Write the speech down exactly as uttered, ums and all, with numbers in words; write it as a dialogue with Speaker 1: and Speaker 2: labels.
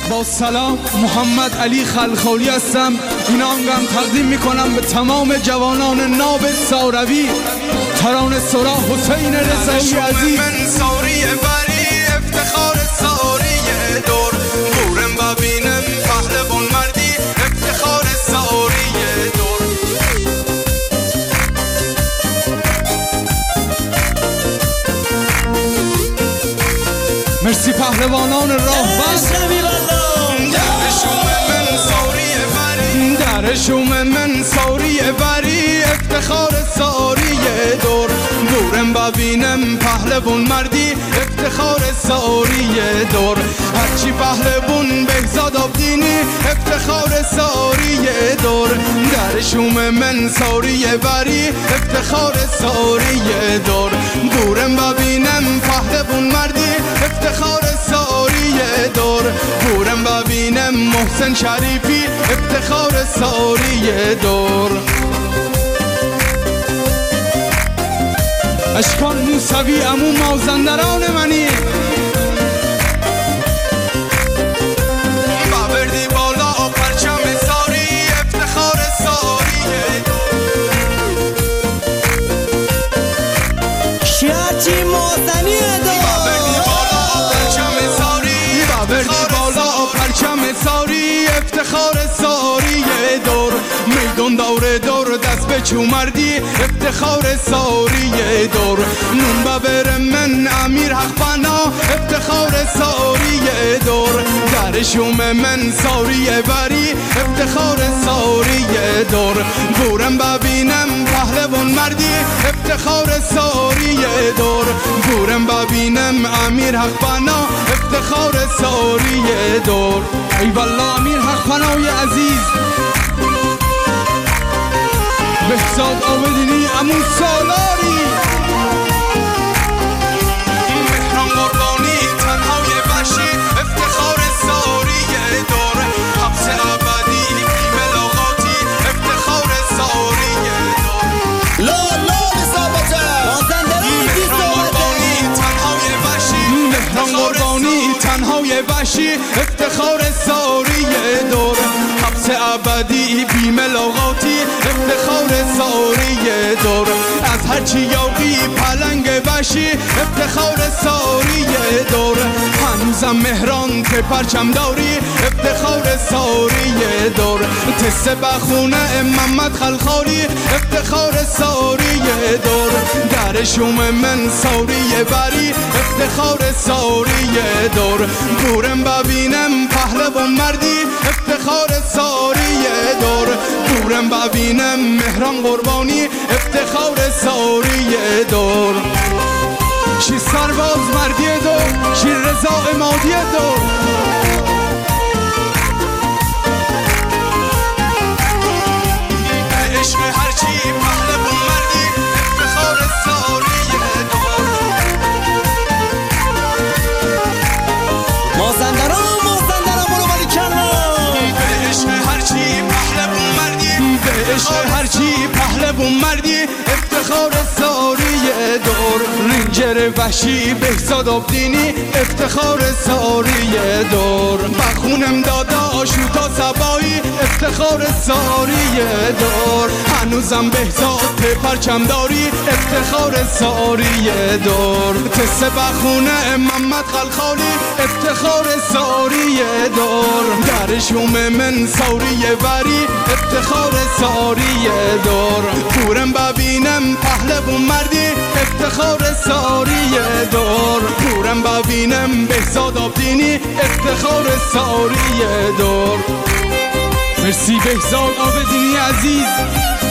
Speaker 1: با سلام، محمد علی خلخالی هستم. این آهنگم تقدیم میکنم به تمام جوانان ناب ساروی. ترانه سرا حسین رضایی عزیز.
Speaker 2: من ساری بری افتخار ساری دور بورم ببینم پهلوان مردی افتخار ساری دور.
Speaker 1: مرسی پهلوانان راهبر. در شوم من ساری بری افتخار ساری دور بورم ببینم پهلوان مردی افتخار ساری دور. هرچی پهلوان بهزاد آبدینی افتخار ساری دور. در شوم من ساری بری افتخار ساری دور بورم ببینم پهلوان مردی افتخار ساری دور. بورم ببینم محسن شریفی افتخار ساری دور. اشکان موسوی امو مازندران منی.
Speaker 2: ببردی بالا پرچم ساری افتخار ساری دور.
Speaker 3: شیرچی مازنی دور.
Speaker 2: ببردی بالا پرچم ساری
Speaker 1: ببردی بالا پرچم ساری افتخار ساری دور. میدون دور دور دست به چو مردی افتخار ساری دور. نون ببرم من امیر حق بنا افتخار ساری دور. در شوم من ساری بری افتخار ساری دور. بورم ببینم پهلوان مردی افتخار ساری دور. بورم ببینم امیر حق بنا افتخار ساری دور. ای والله امیر حق بنای عزیز. بهزاد آبدینی امو سالاری.
Speaker 2: مهران قربانی تنهای وحشی افتخار ساری دور. حبس ابدی ملاقاتی افتخار ساری دور.
Speaker 3: لا لا ثابته مازندران بی
Speaker 2: قربانی تنهای وحشی
Speaker 1: مهران قربانی تنهای وحشی افتخار ساری دور. حبس ابدی بی ملاقاتی افتخار ساری دور. از هرچی یاقی پلنگ وحشی افتخار ساری دور. هنوزم مهران که پرچم داری افتخار ساری دور. تسته بخونه محمد خلخالی افتخار ساری دور. در شوم من ساری بری افتخار ساری دور. بورم ببینم پهلوان مردی افتخار ساری دور. بورم ببینم مهران قربانی افتخار ساری دور. شیر سرباز مردی دور. شیر رضا امادی دور.
Speaker 2: به عشق هرچی پهلوان مردی افتخار ساری دور.
Speaker 3: مازندران مازندران برو بری کنار.
Speaker 2: به عشق هرچی پهلوان مردی
Speaker 1: به عشق هرچی پهلوان مردی افتخار ساری دور. رنجر وحشی بهزاد آبدینی افتخار ساری دور. بخونم دادا آشوتا سبایی افتخار ساری دور. هنوزم بهزاد پرچم داری افتخار ساری دور. تسته بخونه محمد خلخالی افتخار ساری دور. در شوم من ساری بری افتخار ساری دور. بورم ببینم پهلوان مردی افتخار ساری دور. بورم ببینم بهزاد آبدینی افتخار ساری دور. مرسی بهزاد آبدینی عزیز.